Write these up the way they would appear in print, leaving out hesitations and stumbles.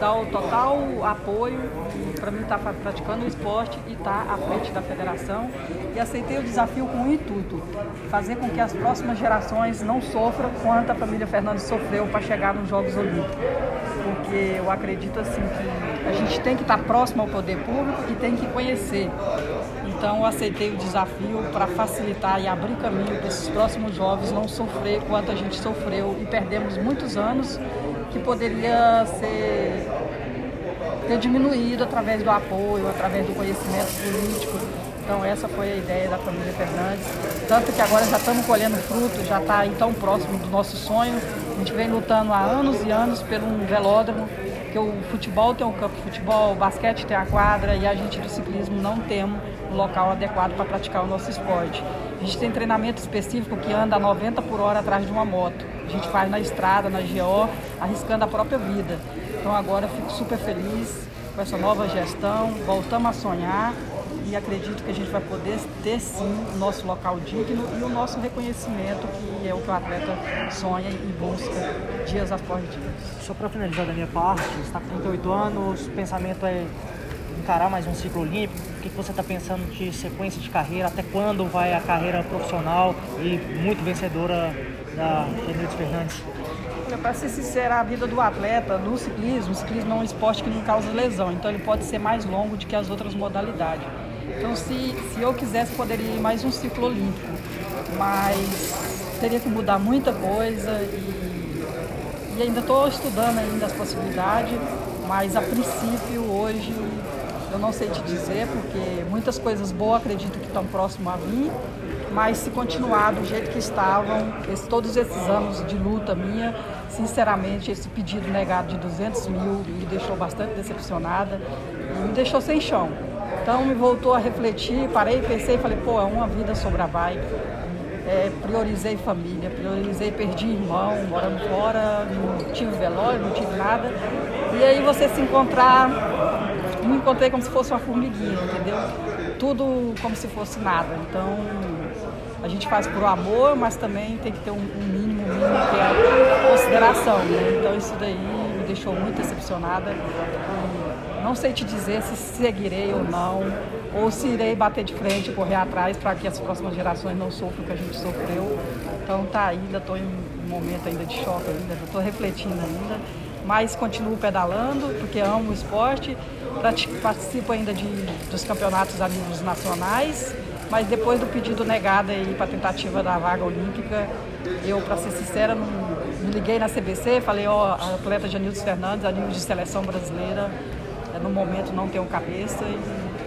dar o total apoio para mim estar praticando o esporte e estar à frente da federação. E aceitei o desafio com um intuito: fazer com que as próximas gerações não sofram quanto a família Fernandes sofreu para chegar nos Jogos Olímpicos. Porque eu acredito assim que a gente tem que estar próximo ao poder público e tem que conhecer. Então eu aceitei o desafio para facilitar e abrir caminho para esses próximos jovens não sofrer quanto a gente sofreu e perdemos muitos anos que poderia ter diminuído através do apoio, através do conhecimento político. Então essa foi a ideia da família Fernandes, tanto que agora já estamos colhendo fruto, já está aí tão próximo do nosso sonho. A gente vem lutando há anos e anos por um velódromo, que o futebol tem um campo de futebol, o basquete tem a quadra e a gente do ciclismo não temos um local adequado para praticar o nosso esporte. A gente tem treinamento específico que anda a 90 por hora atrás de uma moto. A gente faz na estrada, na GO, arriscando a própria vida. Então agora eu fico super feliz com essa nova gestão, voltamos a sonhar e acredito que a gente vai poder ter sim o nosso local digno e o nosso reconhecimento, que é o que o atleta sonha e busca dias após dias. Só para finalizar da minha parte, você está com 38 anos, o pensamento é encarar mais um ciclo olímpico. O que você está pensando de sequência de carreira? Até quando vai a carreira profissional e muito vencedora da Genildes Fernandes? Para ser sincera, a vida do atleta no ciclismo, o ciclismo é um esporte que não causa lesão, então ele pode ser mais longo do que as outras modalidades. Então, se eu quisesse, poderia ir mais um ciclo olímpico, mas teria que mudar muita coisa e ainda estou estudando ainda as possibilidades, mas a princípio hoje eu não sei te dizer, porque muitas coisas boas acredito que estão próximas a vir, mas se continuar do jeito que estavam, todos esses anos de luta minha, sinceramente, esse pedido negado de 200 mil me deixou bastante decepcionada e me deixou sem chão. Então me voltou a refletir, parei, pensei e falei, pô, é uma vida sobre a bike. Priorizei família, perdi irmão, morando fora, não tive velório, não tive nada. E aí você se encontrar, me encontrei como se fosse uma formiguinha, entendeu? Tudo como se fosse nada. Então a gente faz por amor, mas também tem que ter um mínimo que é a consideração, né? Então isso daí me deixou muito decepcionada. Não sei te dizer se seguirei ou não, ou se irei bater de frente e correr atrás para que as próximas gerações não sofram o que a gente sofreu. Então tá ainda, estou em um momento ainda de choque ainda, estou refletindo ainda, mas continuo pedalando porque amo o esporte, participo ainda dos campeonatos a níveis nacionais, mas depois do pedido negado aí para a tentativa da vaga olímpica, eu, para ser sincera, não me liguei na CBC, falei, a atleta Genildes Fernandes, a nível de seleção brasileira, no momento não tenho cabeça e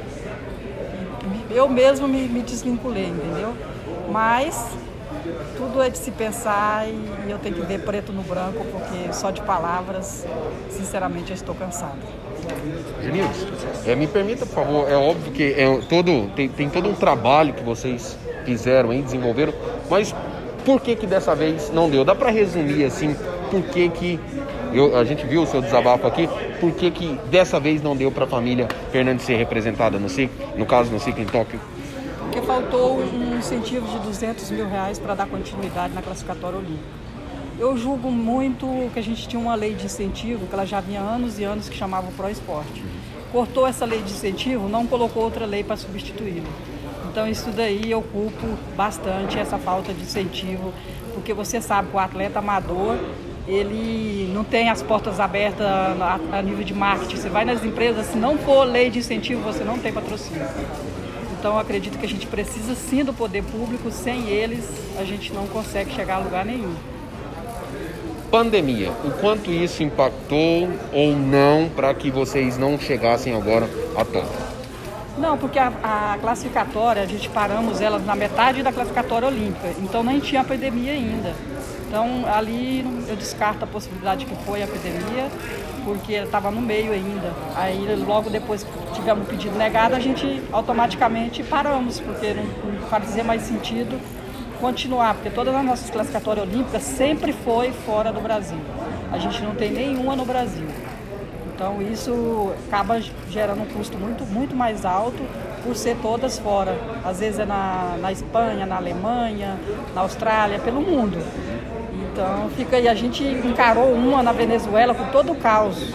eu mesmo me desvinculei, entendeu? Mas tudo é de se pensar e eu tenho que ver preto no branco, porque só de palavras, sinceramente, eu estou cansada. Genildes, me permita, por favor, é óbvio que tem todo um trabalho que vocês fizeram, desenvolveram, mas por que dessa vez não deu? Dá para resumir assim, por que a gente viu o seu desabafo aqui, por que dessa vez não deu para a família Fernandes ser representada no ciclo, no caso no ciclo em Tóquio? Porque faltou um incentivo de 200 mil reais para dar continuidade na classificatória olímpica. Eu julgo muito que a gente tinha uma lei de incentivo, que ela já vinha anos e anos, que chamava o Pro Esporte. Cortou essa lei de incentivo, não colocou outra lei para substituí-la. Então isso daí eu culpo bastante, essa falta de incentivo, porque você sabe que o atleta amador, ele não tem as portas abertas a nível de marketing. Você vai nas empresas, se não for lei de incentivo, você não tem patrocínio. Então eu acredito que a gente precisa sim do poder público, sem eles a gente não consegue chegar a lugar nenhum. Pandemia, o quanto isso impactou ou não para que vocês não chegassem agora a Tóquio? Não, porque a classificatória, a gente paramos ela na metade da classificatória olímpica, então nem tinha pandemia ainda. Então ali eu descarto a possibilidade que foi a pandemia, porque estava no meio ainda. Aí logo depois que tivemos o pedido negado, a gente automaticamente paramos, porque não fazia mais sentido continuar, porque todas as nossas classificatórias olímpicas sempre foi fora do Brasil. A gente não tem nenhuma no Brasil. Então isso acaba gerando um custo muito mais alto por ser todas fora. Às vezes é na Espanha, na Alemanha, na Austrália, pelo mundo. Então fica aí, a gente encarou uma na Venezuela com todo o caos.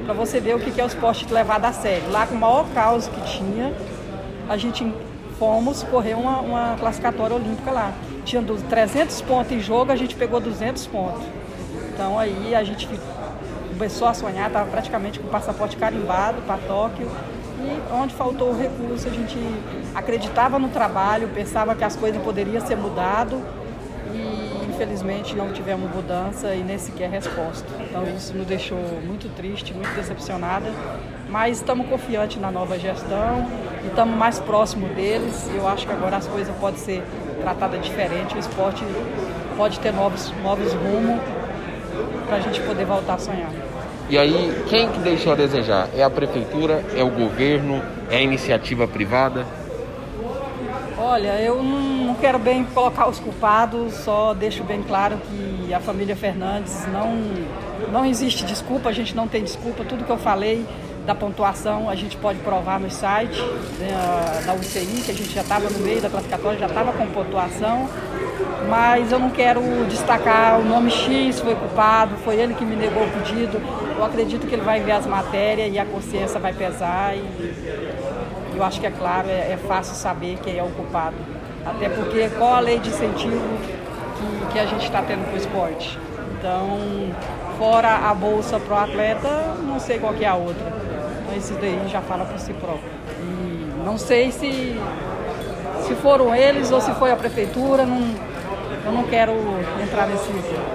para você ver o que é o esporte levado a sério. Lá com o maior caos que tinha, a gente fomos correr uma classificatória olímpica lá. Tinha 300 pontos em jogo, a gente pegou 200 pontos. Então aí a gente começou a sonhar, estava praticamente com o passaporte carimbado para Tóquio. E onde faltou o recurso, a gente acreditava no trabalho, pensava que as coisas poderiam ser mudadas e infelizmente não tivemos mudança e nem sequer resposta. Então isso nos deixou muito triste, muito decepcionada, mas estamos confiantes na nova gestão e estamos mais próximos deles. Eu acho que agora as coisas podem ser tratadas diferente, o esporte pode ter novos rumos para a gente poder voltar a sonhar. E aí, quem que deixou a desejar? É a prefeitura, é o governo, é a iniciativa privada? Olha, eu não quero bem colocar os culpados, só deixo bem claro que a família Fernandes não existe desculpa, a gente não tem desculpa. Tudo que eu falei da pontuação a gente pode provar no site da UCI, que a gente já estava no meio da classificatória, já estava com pontuação. Mas eu não quero destacar o nome X foi culpado, foi ele que me negou o pedido. Eu acredito que ele vai ver as matérias e a consciência vai pesar e eu acho que é claro, é fácil saber quem é o culpado. Até porque qual a lei de incentivo que a gente está tendo para o esporte? Então, fora a bolsa para o atleta, não sei qual que é a outra. Então, esse daí já fala por si próprio. E não sei se foram eles ou se foi a prefeitura, eu não quero entrar nesse...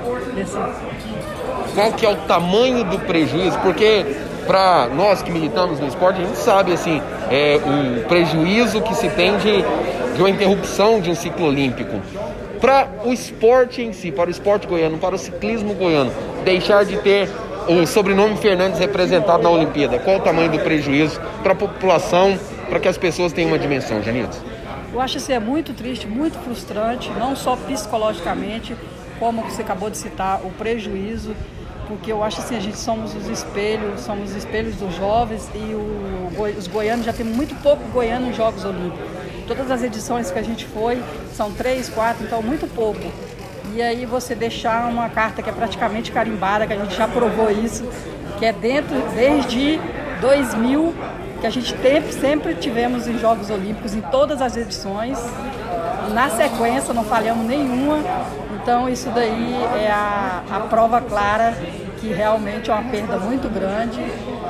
Qual que é o tamanho do prejuízo? Porque para nós que militamos no esporte, a gente sabe assim, o prejuízo que se tem de uma interrupção de um ciclo olímpico. Para o esporte em si, para o esporte goiano, para o ciclismo goiano, deixar de ter o sobrenome Fernandes representado na Olimpíada, qual o tamanho do prejuízo para a população, para que as pessoas tenham uma dimensão, Janildes? Eu acho isso muito triste, muito frustrante, não só psicologicamente, como você acabou de citar, o prejuízo, porque eu acho assim, a gente somos os espelhos dos jovens e os goianos, já tem muito pouco goiano em Jogos Olímpicos. Todas as edições que a gente foi, são 3, 4, então muito pouco. E aí você deixar uma carta que é praticamente carimbada, que a gente já provou isso, que é desde 2000, que a gente sempre tivemos em Jogos Olímpicos, em todas as edições, na sequência, não falhamos nenhuma. Então isso daí é a prova clara que realmente é uma perda muito grande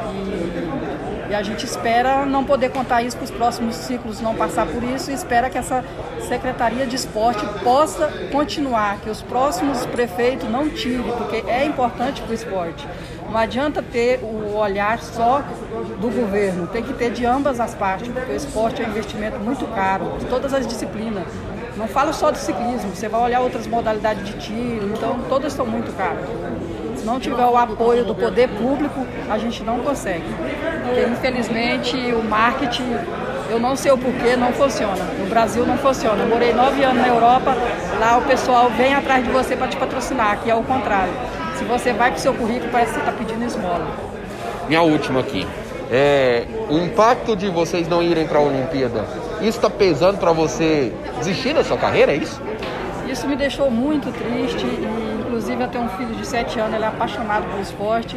e a gente espera não poder contar isso para os próximos ciclos, não passar por isso, e espera que essa Secretaria de Esporte possa continuar, que os próximos prefeitos não tirem, porque é importante para o esporte. Não adianta ter o olhar só do governo, tem que ter de ambas as partes, porque o esporte é um investimento muito caro, de todas as disciplinas. Não falo só do ciclismo, você vai olhar outras modalidades de tiro, então todas são muito caras. Se não tiver o apoio do poder público, a gente não consegue. Porque infelizmente o marketing, eu não sei o porquê, não funciona. No Brasil não funciona. Eu morei 9 anos na Europa, lá o pessoal vem atrás de você para te patrocinar, aqui é o contrário. Se você vai com o seu currículo, parece que você está pedindo esmola. Minha última aqui. O impacto de vocês não irem para a Olimpíada, isso está pesando para você desistir da sua carreira, é isso? Isso me deixou muito triste, e inclusive eu tenho um filho de 7 anos, ele é apaixonado pelo esporte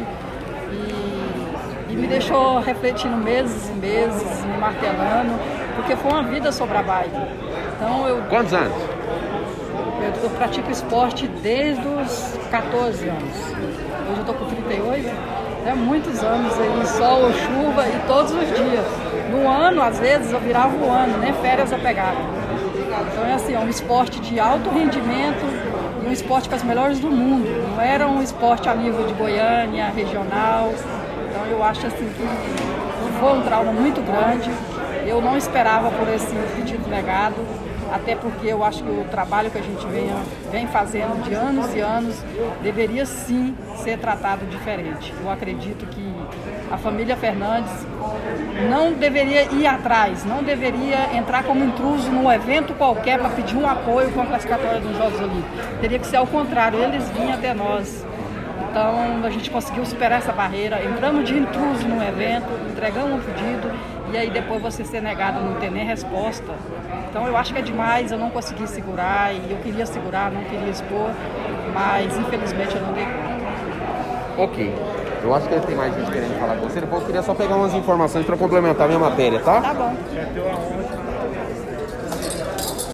e me deixou refletindo meses e meses, me martelando, porque foi uma vida sobre a bike. Então Quantos anos? Eu pratico esporte desde os 14 anos. Hoje eu estou com 38, muitos anos aí, sol ou chuva e todos os dias. No ano, às vezes, eu virava o ano, nem férias eu pegava. Então é assim, é um esporte de alto rendimento e um esporte com as melhores do mundo. Não era um esporte a nível de Goiânia, regional. Então eu acho assim que foi um trauma muito grande. Eu não esperava por esse pedido negado, até porque eu acho que o trabalho que a gente vem fazendo de anos e anos deveria sim ser tratado diferente. Eu acredito que a família Fernandes não deveria ir atrás, não deveria entrar como intruso num evento qualquer para pedir um apoio com a classificatória dos Jogos Olímpicos. Teria que ser ao contrário, eles vinham até nós. Então a gente conseguiu superar essa barreira, entramos de intruso num evento, entregamos um pedido e aí depois você ser negado, não ter nem resposta. Então eu acho que é demais, eu não consegui segurar e eu queria segurar, não queria expor, mas infelizmente eu não dei conta. Ok. Eu acho que tem mais gente querendo falar com você. Depois eu queria só pegar umas informações para complementar a minha matéria, tá? Tá bom.